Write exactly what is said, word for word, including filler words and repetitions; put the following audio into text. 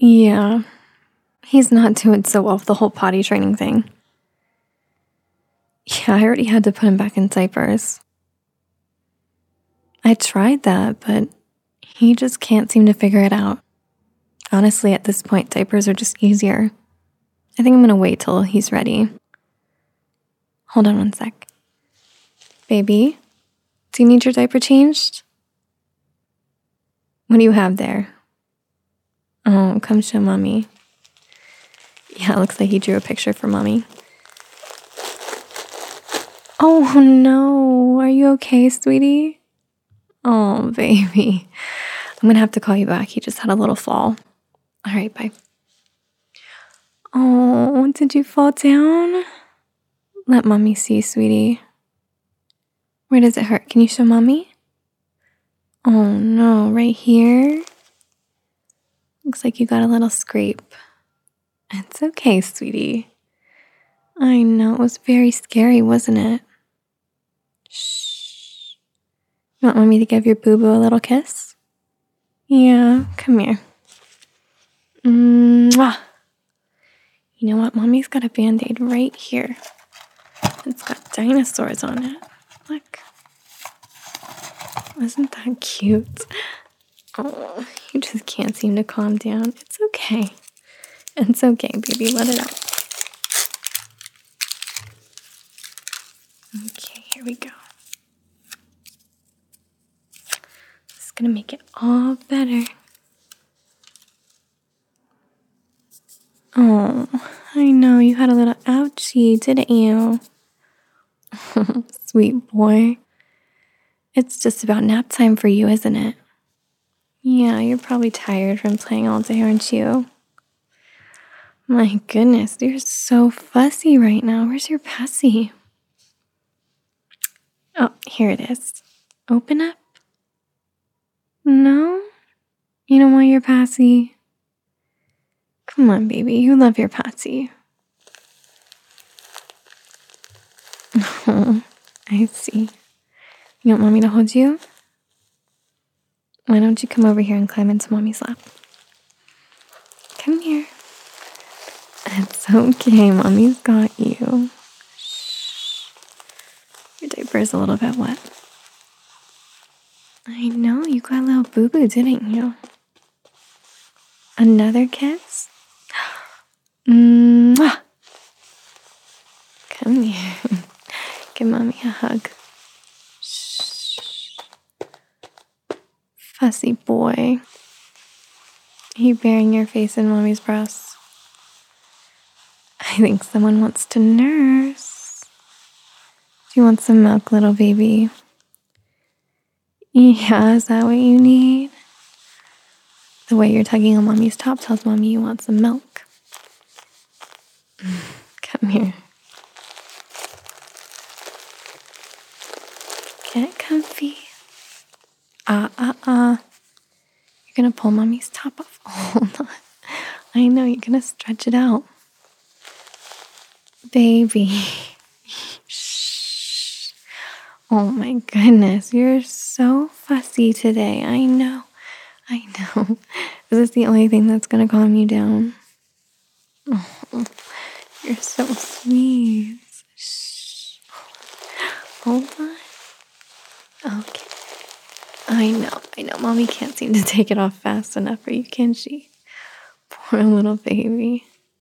Yeah, he's not doing so well with the whole potty training thing. Yeah, I already had to put him back in diapers. I tried that, but he just can't seem to figure it out. Honestly, at this point, diapers are just easier. I think I'm gonna wait till he's ready. Hold on one sec. Baby, do you need your diaper changed? What do you have there? Oh, come show mommy. Yeah, it looks like he drew a picture for mommy. Oh no, are you okay, sweetie? Oh, baby. I'm gonna have to call you back. He just had a little fall. All right, bye. Oh, did you fall down? Let mommy see, sweetie. Where does it hurt? Can you show mommy? Oh no, right here? Looks like you got a little scrape. It's okay, sweetie. I know, it was very scary, wasn't it? Shh. You want mommy to give your boo-boo a little kiss? Yeah, come here. Mwah. You know what? Mommy's got a Band-Aid right here. It's got dinosaurs on it. Look. Isn't that cute? Oh, you just can't seem to calm down. It's okay. It's okay, baby. Let it out. Okay, here we go. This is gonna make it all better. Oh, I know. You had a little ouchie, didn't you? Sweet boy. It's just about nap time for you, isn't it? Yeah, you're probably tired from playing all day, aren't you? My goodness, you're so fussy right now. Where's your passy? Oh, here it is. Open up. No? You don't want your passy? Come on, baby. You love your passy. Oh, I see. You want mommy to hold you? Why don't you come over here and climb into mommy's lap? Come here. It's okay. Mommy's got you. Shh. Your diaper's a little bit wet. I know. You got a little boo-boo, didn't you? Another kiss? Mwah! Come here. Give mommy a hug. Shh. Fussy boy. Are you burying your face in mommy's breast? I think someone wants to nurse. Do you want some milk, little baby? Yeah, is that what you need? The way you're tugging on mommy's top tells mommy you want some milk. Come here. Get comfy. Ah, ah, ah. You're gonna pull mommy's top off. Hold on. I know, you're gonna stretch it out. Baby. Shh. Oh my goodness, you're so fussy today. I know. I know. Is this the only thing that's gonna calm you down? Oh, you're so sweet. Shh. Hold on. Okay. I know, I know. Mommy can't seem to take it off fast enough for you, can she? Poor little baby.